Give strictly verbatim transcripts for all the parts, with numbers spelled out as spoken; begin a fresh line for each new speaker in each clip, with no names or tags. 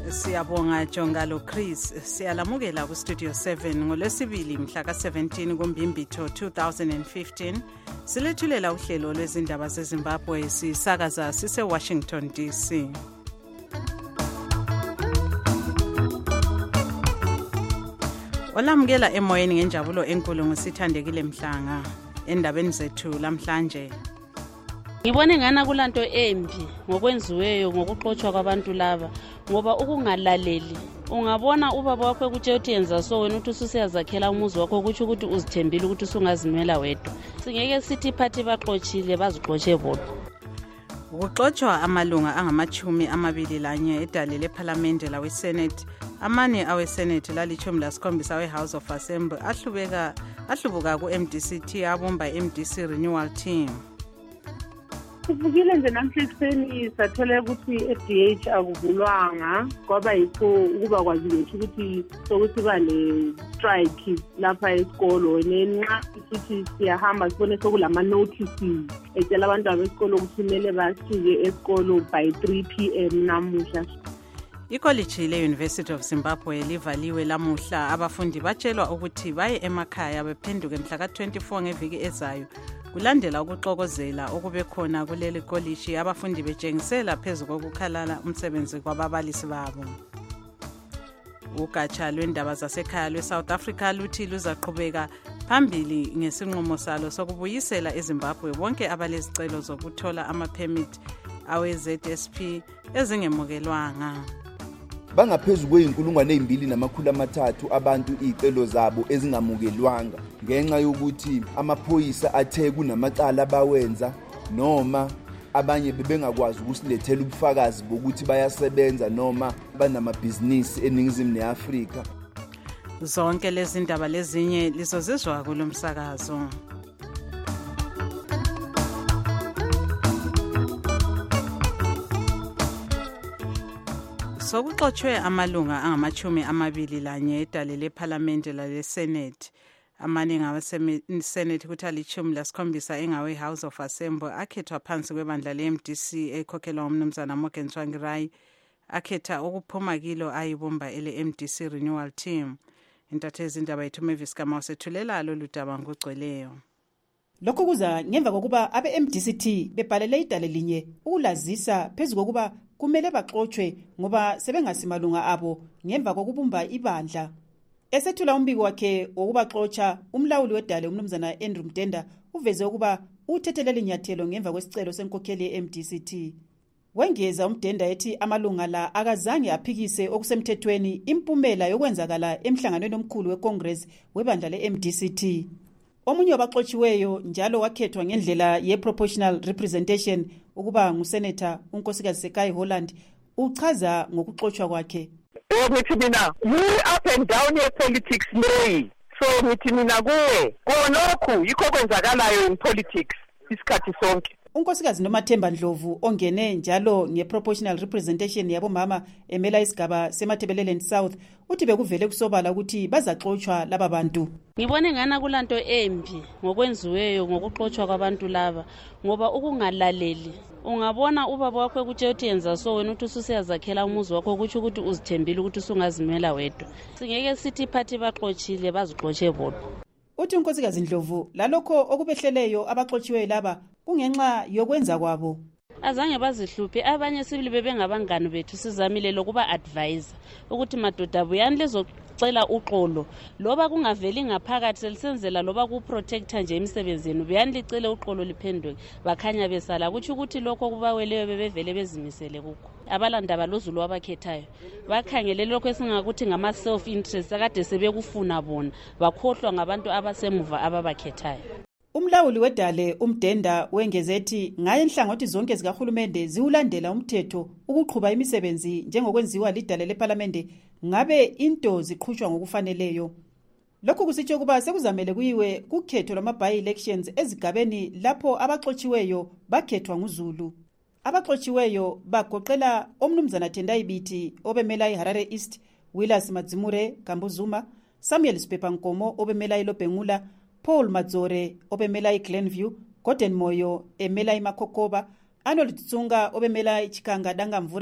Siyabonga Jongalo Chris. Siyalamukela ku Studio seven ngolwesibili mhla ka seventeen kuMbimbitho two thousand fifteen. Silethulela uhlelo lwezindaba zeZimbabwe sisakaza sise Washington D C. Olamukela emoyeni ngenjabulo enkulu ngosithandekile Mhlanga endabeni zethu lamhlanje.
Ngibone ngana kulanto embi ngokwenziweyo ngokuxoxwa kwabantu laba ngoba ukungalaleli ungabona ubaba wakho ukuthi uthi yenza so wena uthi ususeyazakhela umuzi wakho ukuthi ukuthi uzithembile ukuthi usungazimela wedwa. Singeke sithi phathi baxoxile bazixoxe bodwa.
Ukuxoxwa amalunga angamachumi amabili lanye edale leParliament lawe Senate amane awe Senate lalichumi lasikhombisa we House of Assembly ahlubeka ahlubuka ku M D C T abomba M D C renewal team.
Sivukile nje namhlanje sathola ukuthi i-F D H akuvulwanga kwaba yikho ukuba kwazi ukuthi sokuthi ba le strike lapha esikolo nenxa sithi siyahamba sibone sokulama notices etshela abantu abesikolo ukuthi kumele basuke esikolo by three p m namuhla.
Ikoliji le-University of Zimbabwe livaliwe lamuhla abafundi batshelwa ukuthi baye emakhaya bephenduke mhla ka twenty-four ngeviki ezayo kulandela ukuxokozela okube khona kuleli koliji abafundi betshengisela phezulu kokukhalala umsebenzi kwababalisi babo. Ugatsha lwendaba zasekhaya lwe-South Africa luthi luzaqhubeka phambili ngesinqumo salo sokubuyisela eZimbabwe bonke abalezicelo zokuthola ama-permit awe-Z S P ezingemukelwanga.
Bangaphezulu kweyinkulungwane ezimbili namakhulu amathathu abantu izicelo zabo ezingamukelwanga ngenxa yokuthi amaphoyisa athe kunamacala bawenza noma abanye bebengakwazi ukusilethela ubufakazi bokuthi bayasebenza noma banamabhizinisi eningizimu neAfrika.
Zonke lezi ndaba lezinye lizozizwa kulomsakazo. Sokuxoxwe amalunga angamachumi amabili lanye edale leParliament lale Senate amane ngawe Senate kuthi alichumi lasikhombisa engawe House of Assembly akhethwa phansi kwebandla le M D C ekhokhelwa umnumzana Morgan Tsvangirai akhetha ukuphuma kilo ayibomba ele M D C renewal team. Intatheli indaba yethu Mavis Kamau sethulela lo ludaba ngogcweleyo.
Lokho kuza ngemva kokuba abe M D C T bebhalele idale linye ukulazisa phezulu kokuba kumele baxoxwe ngoba sebengasimalunga abo ngemva kokubumba ibandla. Esethula umbiko wakhe wokubaxoxa umlawuli wedale umnumzana Andrew Mtenda uveze ukuba uthethelele inyathelo ngemva kwesicelo senkokheli ye M D C T. Wengeza uMtenda ethi amalunga la akazange aphikise okusemthethweni impumela yokwenzakala emhlanganweni omkhulu weCongress webandla le M D C T. Omunye wabaxoxiweyo njalo wakhethwa ngendlela ye-proportional representation ukuba ngusenator unkosikazi Sekai Holland uchaza ngokuxoxwa kwakhe.
Ngithi mina yi-up and down ye-politics leyi, so ngithi mina kuwe konokhu yikho kwenzakalayo in politics isikhathi sonke.
Unkosikazi Nomathemba Ndlovu ongene njalo nge-proportional representation yabomama emela isigaba semathebeleleni South uthi bekuvele kusobala ukuthi bazaxoxwa laba bantu.
Ngibone ngana kulanto embi ngokwenziweyo ngokuxoxwa kwabantu laba ngoba ukungalaleli ungabona ubaba wakho ukuthi uthi yenza so wena uthi ususeyazakhela umuzi wakho ukuthi ukuthi uzithembile ukuthi usungazimela wedwa. Singeke sithi phathi baxoxile bazixoxe bodwa.
Uthi unkosikazi Ndlovu lalokho okubehleleyo abaxoxiweyo laba kungenxa yokwenza kwabo.
Azange bazihluphe abanye sibili bebengabangani bethu sizamile lokuba advise ukuthi madoda buyani lezocela uxolo loba kungaveli ngaphakathi selisenzela loba ku protector nje emsebenzini buyani licele uxolo liphenduke bakhanya besala ukuthi ukuthi lokho kubaweleyo bebevele bezimisele kukho. Abalandaba lozulu wabakhethayo bakhangele lokho esingakuthi ngama self interest akade sebekufuna bona bakhohlwa ngabantu abasemuva ababakhethayo.
Umlawuli wedale uMdenda wengezethi ngaye inhlangothi zonke zikahulumende ziwulandela umthetho ukuqhuba imisebenzi njengokwenziwa lidale leParliament ngabe into ziqhutshwa ngokufaneleyo. Lokhu kusitsho kuba sekuzamele kuyiwe kukhetho lwama by elections ezigabeni lapho abaxoxiweyo bakhethwa nguZulu. Abaxoxiweyo bagoqela omnumzana Tendai Biti obemela iHarare East, Willis Madzimure Kambuzuma, Samuel Sipepa Nkomo obemela iLobhengula, Paul Madzore obemela iGlenview, Gordon Moyo emela iMakhokoba, Arnold Tsunga obemela iChikanga Dangamvura,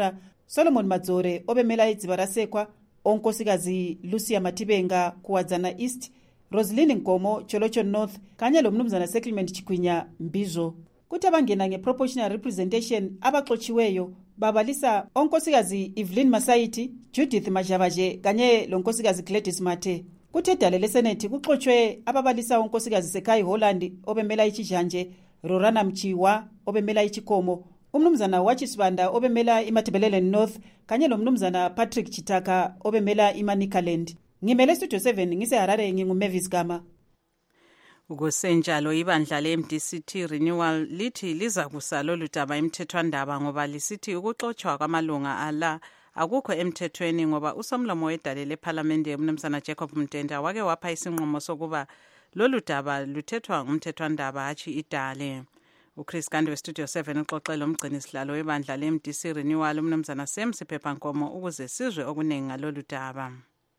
Solomon Madzore obemela idzibarasekwa, onkosikazi Lucia Matibenga kuwadzana East, Roseline Nkomo Cholocho North kanye lomnumzana Settlement Chikwinya Mbizo. Kuthi abangena nge-proportional representation abaxotshiweyo babalisa onkosikazi Evelyn Masaiti, Judith Majavaje kanye lonkosikazi Gladys Mathe. Kuthi edale lesenethi kuxotshwe ababalisa onkosikazi Sekai Holland obemela ichijanje, Rorana Mchiwa obemela ichikomo, umnumzana Wachisibanda obemela iMatabeleland North kanye lomnumzana Patrick Chitaka obemela iManikaland. Ngimele Studio seven ngiseHarare nginguMavis Gama.
Kusenjalo ibandla le-M D C T Renewal lithi liza kusala oludaba emthethwandaba ngoba lisithi ukuxotshwa kwamalunga ala akukho emthethweni ngoba usomlomo wedale leParliament umnumzana Jacob Mtenda wake wapha isinqumo sokuba lolu daba luthethwa ngumthethwandaba hatshi idale. uChris Gandwe Studio seven uxoxela umgcini sihlalo webandla le-M D C Renewal umnumzana Sam Siphepankomo ukuze sizwe okuningi ngalolu daba.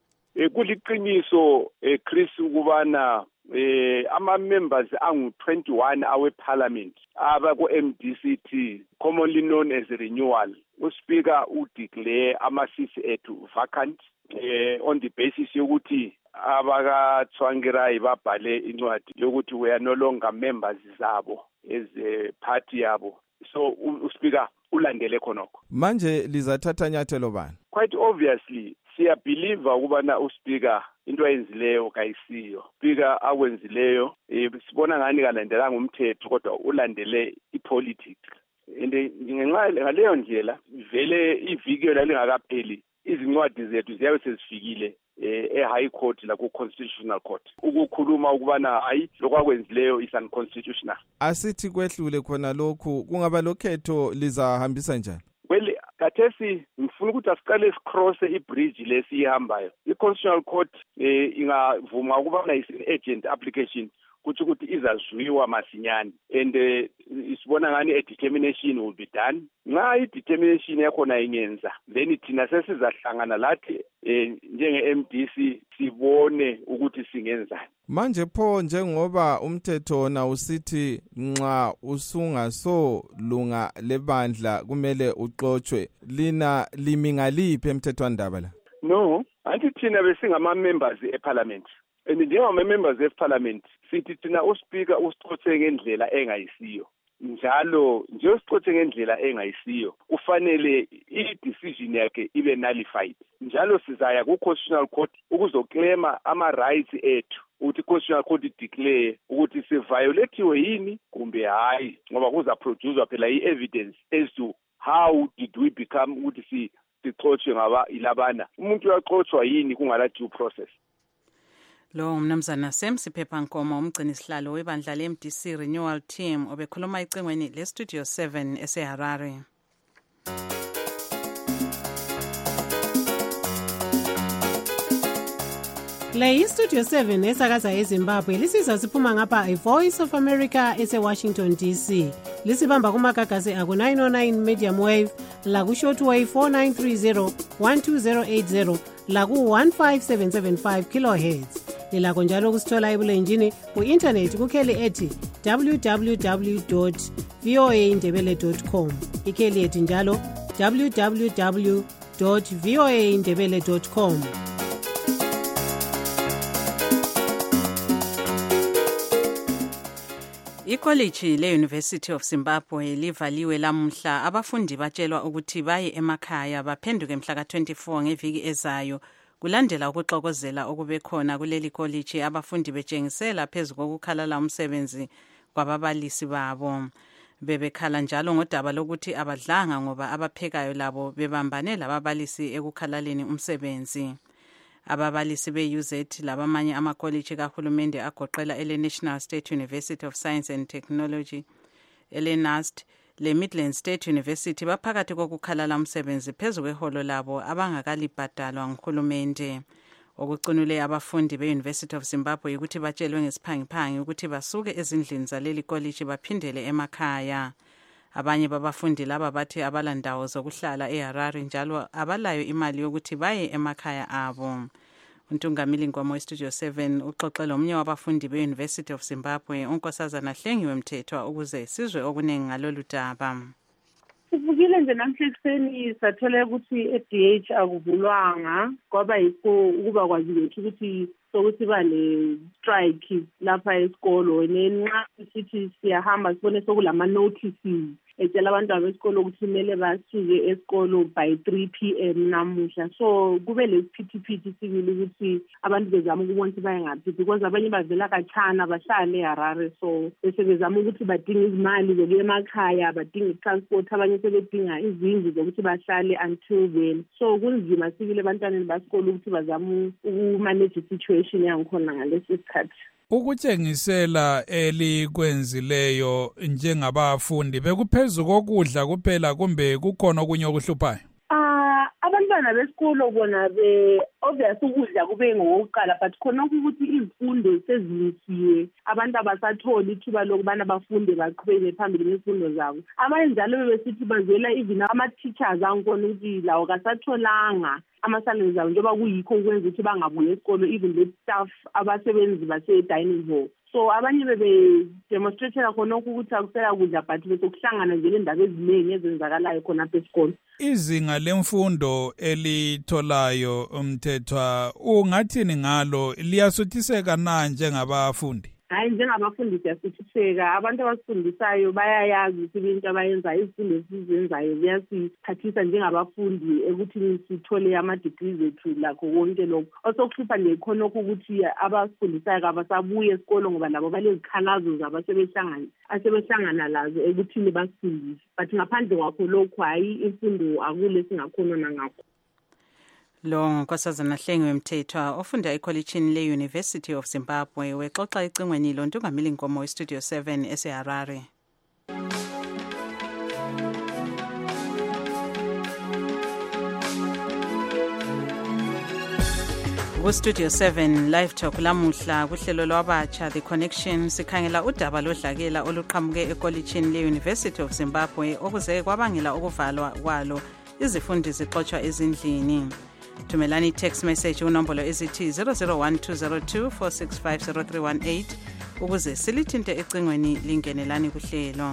Kuliqiniso Chris ukubana eh ama members angu twenty-one awe parliament aba ku M D C T commonly known as Renewal uSpeaker udeclare ama seats ethu vacant eh on the basis yokuthi abaka Tsvangirai babhale incwadi yokuthi we are no longer members zabo as a party yabo, so uSpeaker ulandele khonokho.
Manje lizathatha nyathelo bani?
Quite obviously siya believe ukubana uSpeaker into ayenzileyo kayisiyo. Speaker akwenzileyo sibona ngani kalandelanga umthetho kodwa ulandele ipolitics. Ende ngenxa ngaleyo ndlela vele iviki lalingakapheli izincwadi zethu ziyabe sezifikile eh high court la ku constitutional court ukukhuluma ukubana hayi lokwakwenzileyo is unconstitutional.
Asithi kwehlule khona lokhu kungaba lokhetho lizahambisa njani?
Well kathesi ngifuna ukuthi asiqale sicross ibridge lesihambayo. I-Constitutional Court eh ingavuma ukubana is an agent application kuthi ukuthi izazwiwa masinyane and isibona ngani a determination will be done. Nxa i-determination yakhona ingenza then thina sesizahlangana lathi njenge-M D C sibone ukuthi singenzani.
Manje pho njengoba umthetho na usithi nxa usungaso lunga lebandla kumele uxoxwe, lina limi ngaliphi emthethwandaba la?
No, anti thina besingama members eParliament. And njengama members eParliament sithi thina uSpeaker usixothe ngendlela engayisiyo. Njalo nje usixothe ngendlela engayisiyo kufanele i-decision yakhe ibe nullified. Njalo sizaya ku-Constitutional Court ukuzoclaima ama-rights ethu ukuthi i-Constitutional Court declare ukuthi siviolatiwe yini kumbe hayi ngoba kuzaproducewa phela i-evidence as to how did we become ukuthi si sixotshwe ngaba ilabana. Umuntu uyaxotshwa yini kungala due process.
Lo umnumzana Sam Siphepankomo umgcini sihlalo webandla le-M D C Renewal Team obekhuluma icengweni le Studio seven eseHarare.
Le iStudio seven esakaza eZimbabwe lisiza siphuma ngapha iVoice of America eseWashington D C. Lisibamba kumagagasi aku nine oh nine medium wave, la ku shortwave four nine three zero one two zero eight zero, la ku one five seven seven five kilohertz. Lilakho njalo kusithola ebulenjini ku-internet kukheli ethi w w w dot v o a indebele dot com. Ikheli ethi njalo w w w dot v o a indebele dot com.
Ikoliji le-University of Zimbabwe livaliwe lamhla. Abafundi batshelwa ukuthi baye emakhaya baphenduke mhla ka twenty-four ngeviki ezayo. Kulandela ukuxokozela okubekhona kuleli college, abafundi betshengisela phezu kokukhalala umsebenzi kwababalisi babo. Bebekhala njalo ngodaba lokuthi abadlanga ngoba abaphekayo labo bebambane lababalisi ekukhalaleni umsebenzi. Ababalisi be-U Z labamanye amakoliji kahulumende agoqela ele-National State University of Science and Technology, ele-NUST, le-Midland State University baphakathi kokukhalala umsebenzi phezu kweholo labo abangakalibhadalwa nguhulumende. Okucinule abafundi be-University of Zimbabwe ukuthi batshelwe ngesiphangiphangi ukuthi basuke ezindlini zaleli koliji baphindele emakhaya. Abanye babafundi laba bathi abalandawo zokuhlala eHarare njalo abalayo imali yokuthi baye emakhaya abo. Untungamili Nkomo weStudio seven uxoxela omnye wabafundi be-University of Zimbabwe unkosazana Hlengiwe Mthethwa ukuze sizwe okuningi ngalolu daba.
Sivukile nje namhla ekuseni sathola ukuthi e-D H akuvulwanga kwaba yikho ukuba kwazi lethu ukuthi sokuthi ba ne-strike lapha esikolo nenxa sithi siyahamba sibone sokulama notices etshela abantwana besikolo ukuthi kumele basuke esikolo by three p m namuhla. So kube lesiphithiphithi sibili ukuthi abantu bezama ukubona ukuthi baye ngaphi because abanye bavela khatshana bahlale eHarare, so bese bezama ukuthi badinga izimali zokuya emakhaya, badinga transport, abanye sebedinga izindlu zokuthi bahlale until then. So kunzima sibili abantwana besikolo ukuthi bazama ukumanage situation yangikhona ngalesi sikhathi.
Ukutshengisela elikwenzileyo njengabafundi bekuphezulu kokudla kuphela kumbe kukhona okunye okuhluphayo?
Ah, abantwana besikolo bona be obvious ukudla kube ngokuqala, but khona ukuthi izifundo sezilisiwe, abantu abasatholi ithuba lokubana bafunde baqhubeke phambili ngezifundo zabo. Abanye njalo besithi bazwela even ama-teachers angkhona ukuthi lawo kasatholanga amasalary zabo njengoba kuyikho ukwenza ukuthi bangabuye esikolo, even the staff abasebenzi base-dining hall. So abanye bebe-demonstratela khona ukuthi akusela kudla but besokuhlangana nje ngendaba eziningi ezenzakalayo khona apha esikolo.
Izinga lemfundo elitholayo umthethwa ungathini ngalo, liyasuthiseka na njengabafundi?
Hayi, njengabafundi siyasuthiseka. Abantu abasifundisayo bayayazi ukuthi into abayenzayo, izifundo esizenzayo ziyasiphathisa njengabafundi ekuthi sithole ama-degrees ethu lakho konke lokho. Osokuhlupha nje khona ukuthi abasifundisayo abasabuye esikolo ngoba labo balezikhalazo zabo asebehlangana asebehlangana lazo ekuthini basifundise. But ngaphandle kwakho lokho hayi imfundo akule singakhona nangakho.
Lo nkosazana Hlengwe Mthethwa ofunda ekolitshini le-University of Zimbabwe wexoxa ecingweni lontungameli nkomo we-Studio seven eseHarare. Ku-Studio seven Live Talk lamuhla kuhlelo lwabatsha The Connection sikhangela udaba lodlakela oluqhamuke ekolitshini le-University of Zimbabwe okuze kwabangela ukuvalwa kwalo izifundi zixotshwa ezindlini. Thumelani text message unombolo ezithi zero zero one two zero two four six five zero three one eight ukuze silithinte ecingweni lingenelani kuhlelo.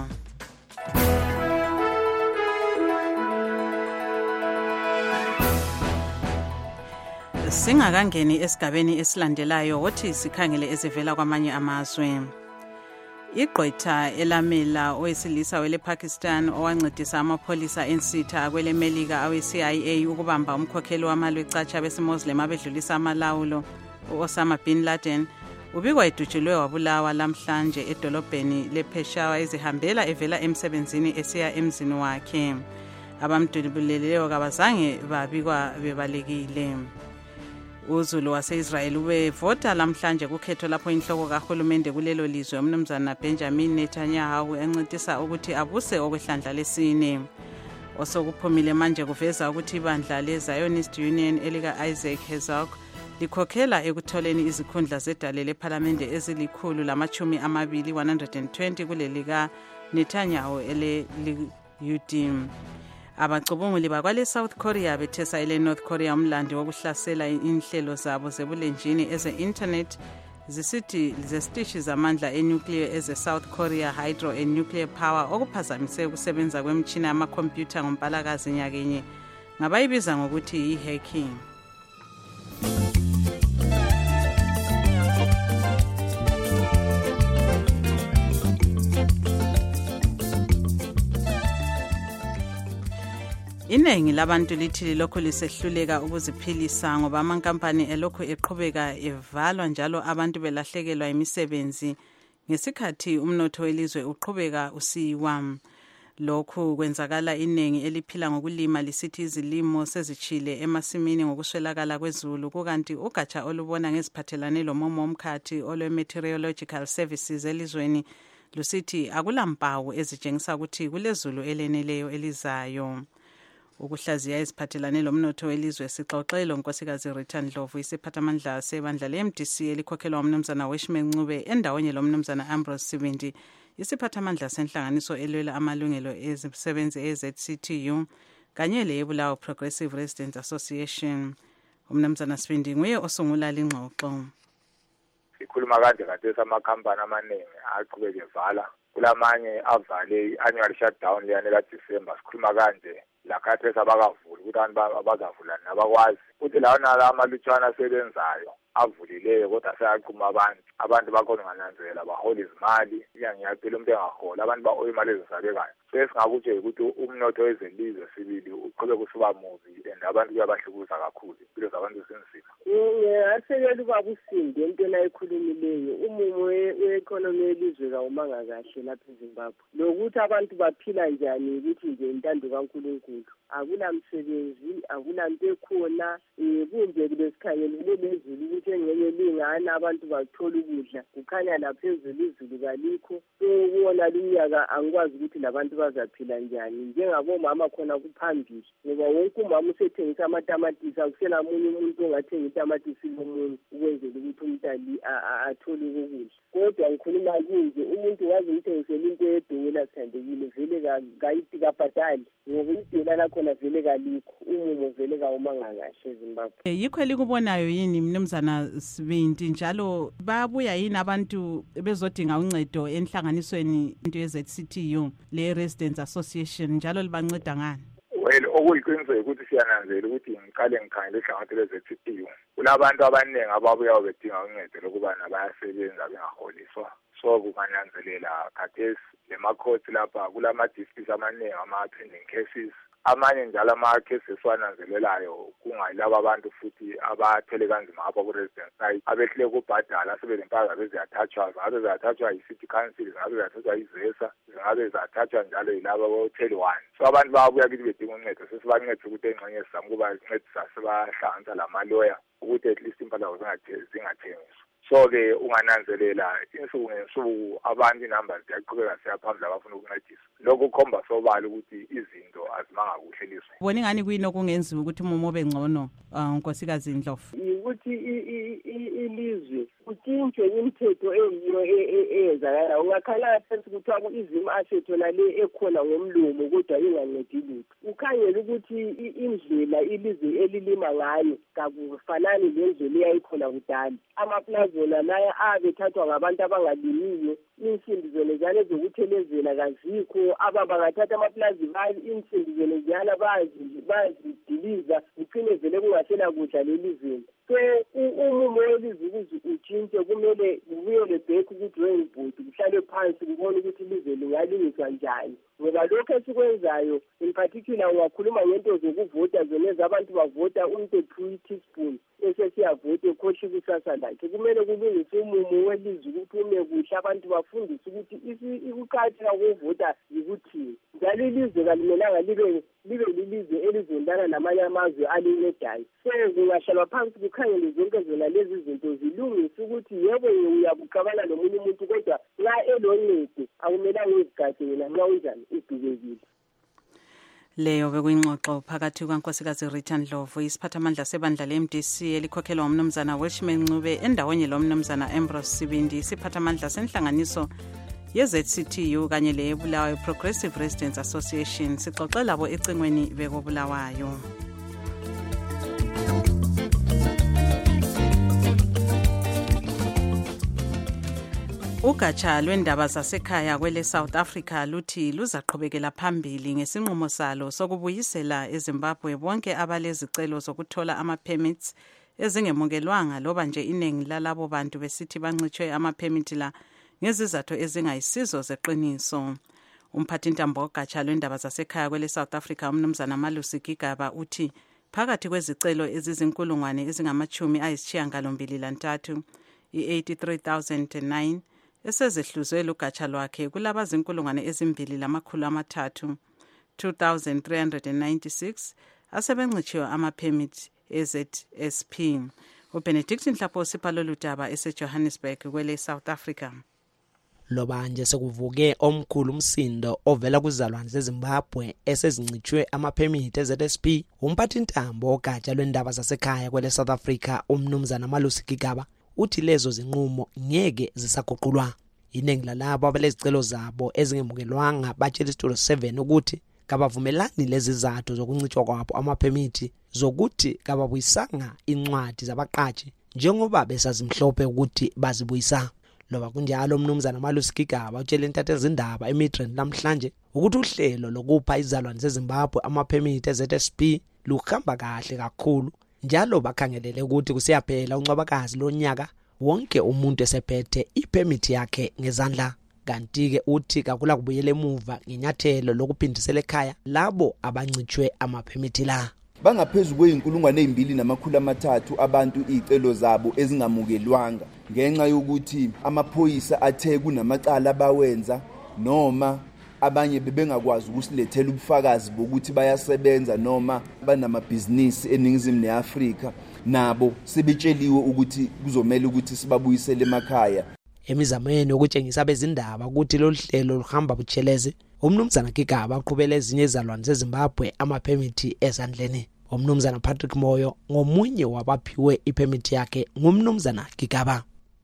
Singakangeni esigabeni esilandelayo wothi sikhangele ezivela kwamanye amazwe. Igqwetha elamela owesilisa wele Pakistan owancedisa amapholisa ensitha kwele Melika awe-C I A ukubamba umkhokheli wamalwe ecatsha besimuslim abedlulisa amalawulo u-Osama bin Laden ubikwa edutshulwe wabulawa lamhlanje edolobheni lePeshawar ezihambela evela emsebenzini esiya emzini wakhe. Abamdubuleleyo kabazange babikwa bebalekile. Uzulu wase-Israel wevota lamhlanje kukhetho lapho inhloko kahulumende kulelo lizwe umnumzana Benjamin Netanyahu encedisa ukuthi abuse okwehlandla lesine. Osokuphumile manje kuveza ukuthi ibandla le-Zionist Union elika Isaac Herzog likhokhela ekutholeni izikhundla zedale lephalamende ezilikhulu lamachumi amabili one hundred twenty kulelika Netanyahu ele-U D. Abacubunguli bakwale South Korea bethesa ele North Korea umlandi wokuhlasela inhlelo zabo zebulenjini eze-internet zisithi zesitishi zamandla enuclear eze South Korea Hydro and Nuclear Power okuphazamise ukusebenza kwemtshina yamakhompyutha ngompalakazi nyakenye ngabayibiza ngokuthi yi-hacking. Iningi labantu lithi lokho lisehluleka ukuziphilisa ngoba amankampani elokho eqhubeka evalwa njalo abantu belahlekelwa imisebenzi ngesikhathi umnotho welizwe uqhubeka usiwa. Lokhu kwenzakala iningi eliphila ngokulima lisithi izilimo sezichile emasimini ngokuswelakala kwezulu kukanti ugatsha olubona ngeziphathelane lomomo omkhathi olwe-meteorological services elizweni lusithi akulampawu ezitshengisa ukuthi kulezulu eleneleyo elizayo. Ukuhlaziya iziphathelane lomnotho welizwe sixoxelo unkosikazi Rita Ndlovu isiphathamandla sebandla le-M D C elikhokhelwa umnumzana Weshme Ncube endawonye lomnumzana Ambrose Sibindi isiphathamandla senhlanganiso elwela amalungelo ezisebenzi e-Z C T U kanye le-Bulawayo Progressive Residents Association. Umnumzana Sibindi nguye osungula lingxoxo.
Sikhuluma kanje kade amakhampani amaningi aqhubeke evala kulamanye avale i-annual shutdown leyane kaDisemba sikhuluma kanje lakhathesi abakavuli ukuthi abantu bazavula nabakwazi futhi lawo nala amalutshwana asebenzayo avulileyo kodwa sayaqhuma abantu abantu bakhona ngananzela bahola izimali iyangiyacela umuntu engahola abantu bahola imali ezisabekayo sesingakutshe ukuthi umnotho wezelizwe sibili uqhubeka usuba mubi and abantu kuyabahlukuza kakhulu impilo zabantu zinzima.
Ngingasekela ubaba uSindi entweni ayikhulumileyo umumo we-economy yelizwe kawumanga kahle lapha eZimbabwe lokuthi abantu baphila njani ukuthi nje intando kaNkulunkulu akulamsebenzi akulanto ekhona kunje kubesikhangele lezulu ukuthi engeke lingana abantu bathola ukudla kukhanya laphezulu izulu kalikho ukubona leminyaka angikwazi ukuthi labantu bazaphila njani njengabomama khona kuphambili ngoba wonke umama usethengisa amatamatisi akusela munye umuntu ongathenga itamatisi lomunye ukwenzela ukuthi umntali athole ukudla kodwa ngikhuluma kunje umuntu wazi umthengisela into yedola sithandekile vele kayiti kabhadali ngoba idola lakhona vele kalikho umumo vele kawumanga kahle eZimbabwe.
Yikho elikubonayo yini mnumzana Sibindi njalo babuya yini abantu bezodinga uncedo enhlanganisweni into ye-Z C T U le Residents Association njalo libanceda ngani?
Well, okuyiqiniseko ukuthi siyananzela ukuthi ngiqale ngikhangele ihlangothi le-Z C T U kulabantu abaningi ababuya bedinga uncedo lokuba nabayasebenza bengaholiswa so kungananzelela khathesi lemakhosi lapha kulama-disputes amaningi ama-pending cases amanye njalo ama-cases wananzelelayo kungayilaba abantu futhi abathele kanzima apha ku-resident site abehlule kubhadala sebelempaka beziyathathwa zingabe ziyathathwa yi-city council zingabe ziyathathwa yi-ZESA zingabe ziyathathwa njalo yilaba bo-Tel one so abantu babuya kithi bedinga uncedo sesibancedisa ukuthi engxenye sizama ukuba sincedisa sibahlanganisa lamaloya ukuthi at least impahla zingathengiswa. So-ke ungananzelela insuku ngensuku abantu inamba ziyaqhubeka siyaphambili abafuna ukuncedisa lokhu kukhomba sobala ukuthi izinto azimanga kuhle elizweni.
Bona ingani kuyini okungenziwa ukuthi umumo ube ngcono unkosikazi Ndlovu?
Ukuthi ilizwe kutshintshwe imithetho eyiyo eyenzakala ungakhala phansi kuthiwa izimo asethola le ekhona ngomlumo kodwa ingancedi lutho ukhangela ukuthi indlela ilizwe elilima ngayo kakufanani lendlela eyayikhona kudala amaplazi wona laya abethathwa ngabantu abangalimiyo insimbi zona njalo zokuthelezela kazikho ababangathatha amaplazi bayi insimbi zona njalo bazidiliza kuphinde vele kungasela kudla lelizweni so umumo welizwe ukuze utshintshe kumele kubuyele back ku-drawing board kuhlale phansi kubona ukuthi ilizwe lingalungiswa njani ngoba lokho esikwenzayo in particular ungakhuluma ngento zokuvota zonezi abantu bavota umuntu ephiwe i-teaspoon esesiyavota ekhohle ikusasa lakhe kumele kulungiswe umumo welizwe ukuthi ume kuhle abantu bafundise ukuthi ukuqakatheka kokuvota yikuthini njalo ilizwe kalimelanga libe libe lilizwe elizondana namanye amazwe alincedayo so kungahlalwa phansi kukhangele zonke zona lezi zinto zilungise ukuthi yebo uyabuqabana nomunye umuntu kodwa nxa eloncedo akumelanga uzigade wena nxa unjani udubekile.
Leyo bekuyingxoxo phakathi kwankosikazi Rita Ndlovu isiphathamandla sebandla le-M D C elikhokhelwa umnumzana Welshman Ncube endawonye lo mnumzana Ambrose Sibindi isiphathamandla senhlanganiso ye-Z C T U kanye le-Bulawayo Progressive Residents Association sixoxe labo ecingweni bekobulawayo. Ugatsha lwendaba zasekhaya kwele South Africa luthi luzaqhubekela phambili ngesinqumo salo sokubuyisela eZimbabwe bonke abalezicelo zokuthola ama-permits ezingemukelwanga loba nje iningi lalabo bantu besithi bancitshwe ama-permit la ngezizathu ezingayisizo zeqiniso. Umphathintambo wogatsha lwendaba zasekhaya kwele South Africa umnumzana Malusi Gigaba uthi phakathi kwezicelo ezizinkulungwane ezingamachumi ayisishiyagalombili lantathu i-eighty-three thousand nine esezehluzwe lugatsha lwakhe kulaba zinkulungwane ezimbili lamakhulu amathathu two thousand three hundred ninety-six asebencitshiwe ama-permit e-Z S P. uBenedict Nhlapho sipalo ludaba eseJohannesburg kwele South Africa.
Loba nje sekuvuke omkhulu umsindo ovela kuzalwane zeZimbabwe esezincitshwe ama-permit e-Z S P umphathintambo ogatsha lwendaba zasekhaya kwele South Africa umnumzana Malusi Gigaba uthi lezo zinqumo ngeke zisaguqulwa. Iningi lalabo abalezicelo zabo ezingemukelwanga batshela isitulo seven ukuthi kabavumelani lezi zathu zokuncitshwa kwabo ama-permit zokuthi kababuyisanga incwadi zabaqashi njengoba besazimhlophe ukuthi bazibuyisa. loba kunjalo umnumzana Malusi Gigaba utshela intatheli indaba eMidrand namhlanje ukuthi uhlelo lokupha izalwane zeZimbabwe amaphemiti eZ S P luhamba kahle kakhulu njalo bakhangelele ukuthi kusiyaphela uncwabakazi lonyaka wonke umuntu esephethe iphemiti yakhe ngezandla. Kanti ke uthi kakula kubuyela emuva ngenyathelo lokuphindisela ekhaya labo abancitshwe amaphemiti la.
Bangaphezulu kweyinkulungwane ezimbili namakhulu amathathu abantu izicelo zabo ezingamukelwanga ngenxa yokuthi amaphoyisa athe kunamacala abawenza noma abanye bebengakwazi ukusilethela ubufakazi bokuthi bayasebenza noma banamabhizinisi eningizimu neAfrika nabo sebetsheliwe ukuthi kuzomela ukuthi sibabuyisele emakhaya.
Emizameni ukutshengisa bezindaba ukuthi lo hlelo luhamba butsheleze umnumzana Gigaba uqhubela ezinye izalwane zeZimbabwe amaphemiti ezandleni. Umnumzana Patrick Moyo ngomunye wabaphiwe iphemiti yakhe ngumnumzana Gigaba.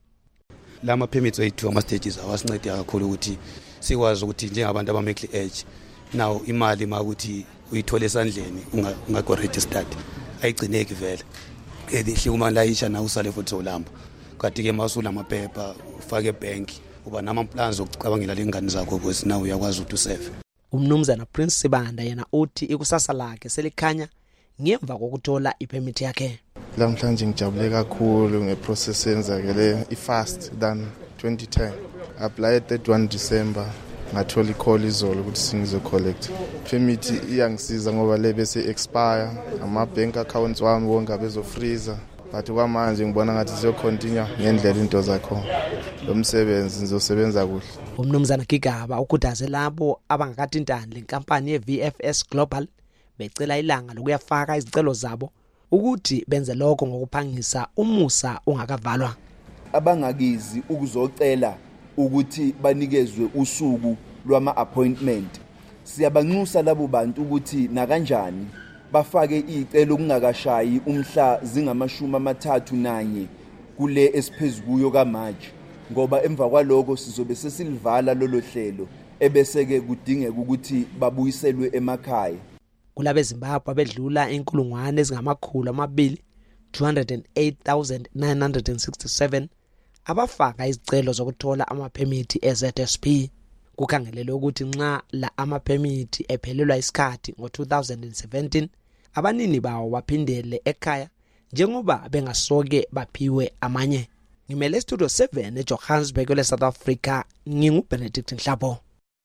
Lama permits wethu ama stages awasinceda kakhulu ukuthi sikwazi ukuthi njengabantu abamekli age now imali makuthi uyithola esandleni ungakho registered ayigcineki vele edihle uma layisha na usale futhi olamba kanti ke masula amaphepha ufake ebank uba nama plans okucabangela lengane zakho because now uyakwazi ukuthi usave.
Umnumzana Prince Sibanda yena uthi ikusasa lakhe selikhanya ngemva kokuthola ipermit yakhe.
Lamhlanje ngijabule kakhulu ngeprocess yenzakele ifast than twenty ten. Applied thirty-first December ngathola icall izolo ukuthi singizo collect. Permit iyangisiza ngoba le bese expire ama bank accounts wami wonke bezo freezer. But kwamanje ngibona ngathi siyo continue ngendlela into zakho. Lo msebenzi ngizosebenza kuhle.
Umnumzana Gigaba ukudazela labo abangakathintani lenkampani ye-V F S Global becela ilanga lokuyafaka izicelo zabo ukuthi benze lokho ngokuphangisa umusa ungakavalwa.
Abangakizi ukuzocela ukuthi banikezwe usuku lwama appointment. Siyabanxusa labo bantu ukuthi na kanjani bafake izicelo kungakashayi umhla zingamashumi amathathu nanye kule esiphezulu kaMarch ngoba emva kwaloko sizobe sesilivala lolo hlelo ebese ke kudingeka ukuthi babuyiselwe emakhaya.
Kulabe Zimbabwe abedlula inkulungwane ezingamakhulu amabili two hundred eight thousand nine hundred sixty-seven abafaka izicelo zokuthola amaphemiti eZ S P. Kukhangelelwe ukuthi nxa la amaphemiti ephelelwa isikhathi ngo two thousand seventeen abanini bawo baphindele ekhaya njengoba bengasoke baphiwe amanye. Ngimele studio seven eJohannesburg le South Africa ngingu Benedict Nhlabo.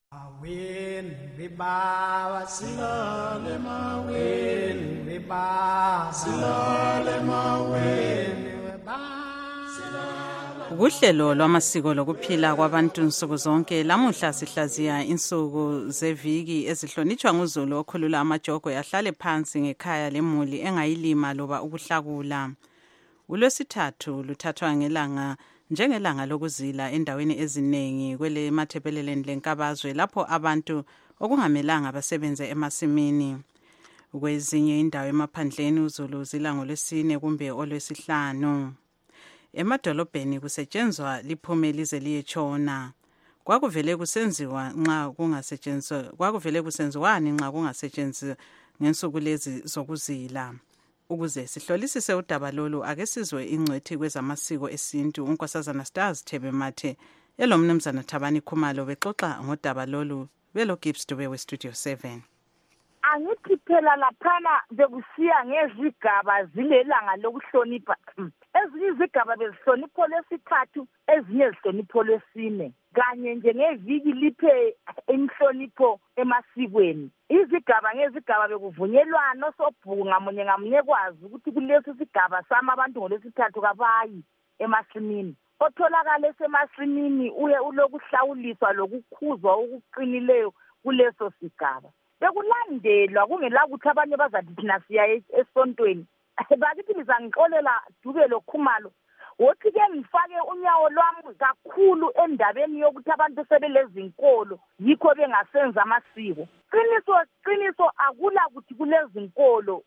Awin riba silale mawin riba silale mawin
Uhlelo lwamasiko lokuphila kwabantu nsuku zonke lamuhla sihlaziya insuku zeviki ezihlonitshwa nguZulu okhulula amajogo yahlale phansi ngekhaya lemuli engayilima loba ukuhlakula. uLwesithathu luthathwa ngelanga njengelanga lokuzila endaweni eziningi kwele mathebeleleni lenkabazwe lapho abantu okungamelanga basebenze emasimini. Kwezinye indawo emaphandleni uZulu uzila ngolwesine kumbe olwesihlanu. Emadolobheni kusetshenzwa liphume lize liyetshona. Kwakuvele kusenziwa nxa kungasetshenzwa kwakuvele kusenziwani nxa kungasetshenzwa ngensuku lezi zokuzila. Ukuze sihlolisise udaba lolu ake sizwe ingcwethi kwezamasiko esintu uNkosazana Stars Thebe elomnumzana Thabani Khumalo bexoxa ngodaba lolu belo Gibbs Dube we Studio seven.
Angithi phela laphana bekusiya ngezigaba zilelanga lokuhlonipha. Ezinye izigaba bezihlonipho lesithathu, ezinye zihlonipho lesine. Kanye nje ngeviki liphe imhlonipho emasikweni. Izigaba ngezigaba bekuvunyelwana sobhuku ngamunye ngamunye kwazi ukuthi kulesi sigaba sama abantu ngolesithathu kabayi emasimini. Otholakala esemasimini uye ulokuhlawuliswa lokukhuzwa okuqinileyo kuleso sigaba. Bekulandelwa kungela ukuthi abanye bazathi thina siya esontweni. Bakithi ngizangixolela Dube loKhumalo wothi ke ngifake unyawo lwami kakhulu endabeni yokuthi abantu sebelezi inkolo yikho bengasenza amasiko. Qiniso qiniso akula ukuthi kulezi inkolo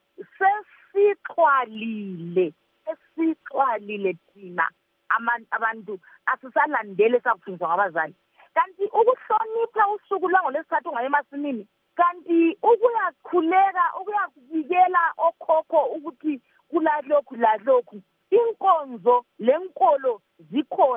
sesixhwalile esixhwalile thina abantu asisalandele sakufundiswa ngabazali. Kanti ukuhlonipha usuku lwangolesithathu ungaye emasimini kanti ukuyakhuleka ukuyakubikela okhokho ukuthi kulalokhu lalokhu inkonzo lenkolo zikhona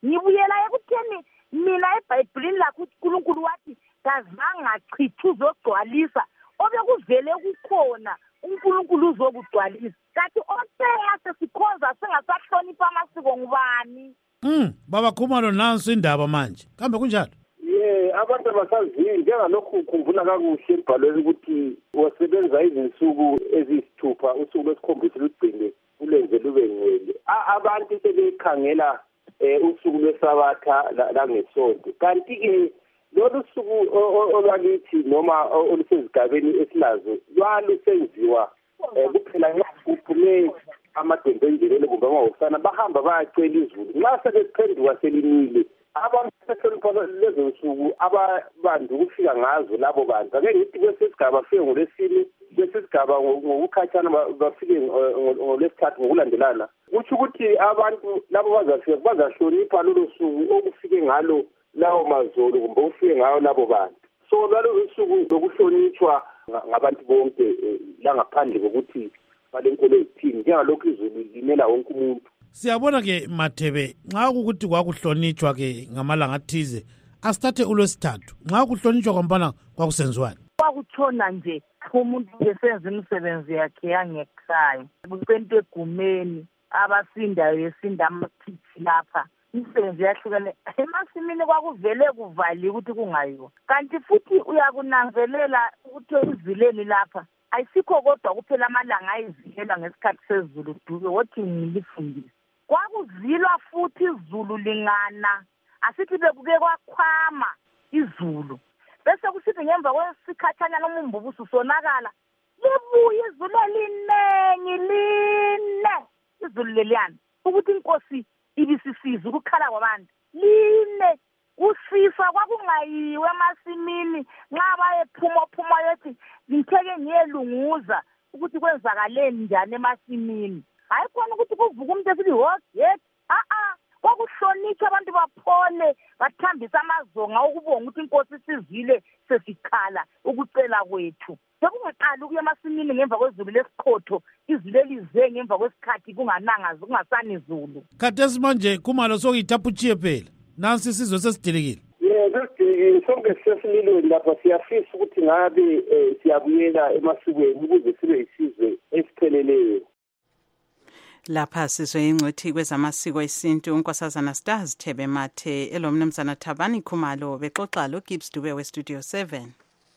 ngibuyela ekutheni mina eBhayibhelini lakho uNkulunkulu wathi kazange achithe uzogcwalisa obekuvele kukhona uNkulunkulu uzokugcwalisa kanti oseya sesikhonza singasahlonipha amasiko ngubani.
Mm baba Khumalo nansi indaba manje kambe kunjalo?
Ye abantu abasaziyo njengalokhu ukhumbula kakuhle embhalweni ukuthi wasebenza izinsuku ezisithupha usuku lwesikhombisa lugcine ulenze lube ngcwele. Abantu sebekhangela usuku lwesabatha langesonto kanti ke lolu suku olwakithi noma olusezigabeni esilazo lwalusenziwa kuphela ngaphume amadwendwe enjelele kumbe amawosana bahamba bayacela izulu nxa sebephenduka selinile abantu beselipha lezo nsuku ababantu ukufika ngazo labo bantu ake ngithi kwesisigaba fike ngolesine kwesisigaba ngokukhathana bafike ngolesithathu ngokulandelana kuthi ukuthi abantu labo bazafika bazahlonipha lolo suku okufike ngalo lawo mazolo kumbe ufike ngayo labo bantu so lalo suku lokuhlonitshwa ngabantu bonke la ngaphandle kokuthi balenkolo ezithini njengalokhu izulu limela wonke umuntu.
Siyabona ke Mathebe nxa ukuthi kwakuhlonitshwa ke ngamalanga athize asithathe ulwesithathu nxa kuhlonitshwa kwampana kwakusenziwani?
Kwakutshona nje umuntu esenza imisebenzi yakhe yangekhaya kupento egumeni abasindayo yesinda amaphitsi lapha imisebenzi yahlukene emasimini kwakuvele kuvali ukuthi kungayiwa kanti futhi uyakunanzelela ukuthi izileni lapha ayisikho kodwa kuphela amalanga ayizilela ngesikhathi sezulu duke wothi ngilifundise kwakuzilwa futhi izulu lingana asithi bekuke kwakhwama izulu bese kusithi ngemva kwesikhathana noma umbubuso sonakala libuye izulu elinengi line izulu leliyana ukuthi inkosi ibisisiza ukukhala kwabantu line usisa kwakungayiwe emasimini nxa bayephuma phuma yethi ngitheke ngiyelunguza ukuthi kwenzakaleni njani emasimini hayi khona ukuthi kuvuka umuntu esithi hoyet a a kwakuhlonitshwa abantu baphole bathambisa amazonga ukubonga ukuthi inkosi isizile sesikhala ukucela kwethu sekungaqali ukuya emasimini ngemva kwezulu lesiqhotho izulu elize ngemva kwesikhathi kungananga kungasani izulu
khathesi manje Khumalo sokuyithaputshiye phela nansi isizwe sesidilikile.
Yebo sesidilikile sonke sesililweni lapha siyafisa ukuthi ngabe siyabuyela emasikweni ukuze sibe yisizwe esipheleleyo.
Lapha sizwe ingcwethi kwezamasiko esintu unkosazana Stars Thebe Mathe elomnumzana Thabani Khumalo bexoxa lo Gibbs Dube we Studio seven.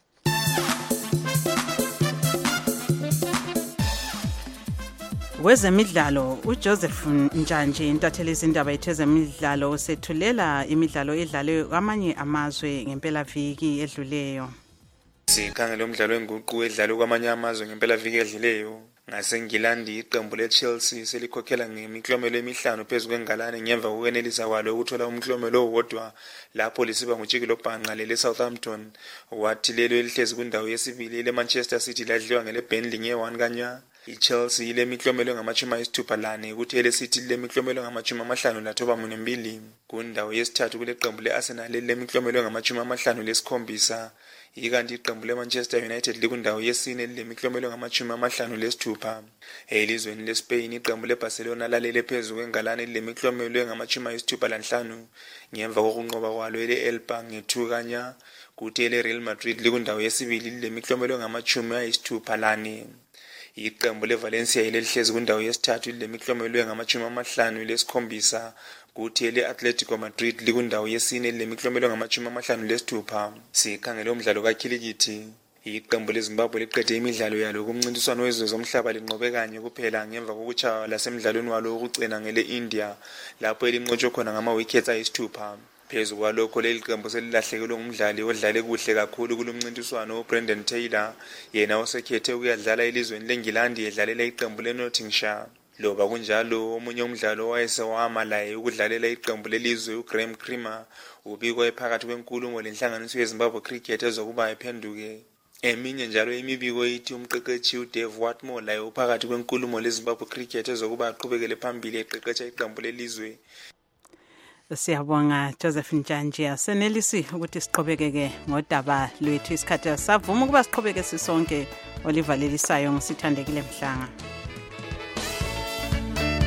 Wezemidlalo uJoseph Njanje intatheli izindaba yezemidlalo sethulela imidlalo edlalwe kwamanye amazwe ngempela viki edluleyo.
Sikhangela umdlalo wenguqu edlalwe kwamanye amazwe ngempela viki edluleyo. NgaseNgilandi iqembu leChelsea selikhokhela ngemiklomelo emihlanu phezulu kwengalane ngemva kokwenelisa kwalo ukuthola umklomelo owodwa lapho lisiba ngujikilo bhanqa lele Southampton wathi lelo elihlezi kundawo yesibili le Manchester City ladliwa ngele Burnley nge one kanya. iChelsea ile miklomelo ngamachumi ayisithupha lane kuthi ele City le miklomelo ngamachumi amahlanu lathoba mune mbili kundawo yesithathu kule qembu leArsenal le miklomelo ngamachumi amahlanu lesikhombisa ikanti iqembu leManchester United likundawo yesine le miklomelo ngamachumi amahlanu lesithupha elizweni leSpain iqembu leBarcelona lalele phezulu kwengalane le miklomelo ngamachumi ayisithupha lanhlanu ngemva kokunqoba kwalo ele Elba nge two kanya kuthi ele Real Madrid likundawo yesibili le miklomelo ngamachumi ayisithupha lane iqembu leValencia ile lihlezi kundawo yesithathu le miklomelo ngamachumi amahlanu lesikhombisa kuthi ele Atletico Madrid likundawo yesine le miklomelo ngamachumi amahlanu lesithupha. Sikhangela umdlalo kakhilikithi iqembu leZimbabwe liqede imidlalo yalo kumncintiswano wezwe zomhlaba linqobe kanye kuphela ngemva kokuchaya lasemidlalweni walo wokucina ngele India lapho elinqotshwe khona ngama wickets ayisithupha. Phezu kwalokho leli qembu selilahlekelwe ngumdlali odlale kuhle kakhulu kulomncintiswano uBrendan Taylor yena osekhethe ukuyadlala elizweni leNgilandi edlalela iqembu leNottinghamshire. Loba kunjalo omunye umdlalo wayesewama laye ukudlalela iqembu lelizwe uGraham Creamer ubikwa ephakathi kwenkulumo lenhlanganiso yeZimbabwe Cricket ezokuba ephenduke. Eminye njalo imibiko ithi umqeqeshi uDave Watmore laye uphakathi kwenkulumo leZimbabwe Cricket ezokuba aqhubekele phambili eqeqesha iqembu lelizwe.
Siyabonga Joseph Njanje asenelisi ukuthi siqhubekeke ngodaba lwethu isikhathi savuma ukuba siqhubeke sisonke Oliver Lelisayo ngosithandekile Mhlanga.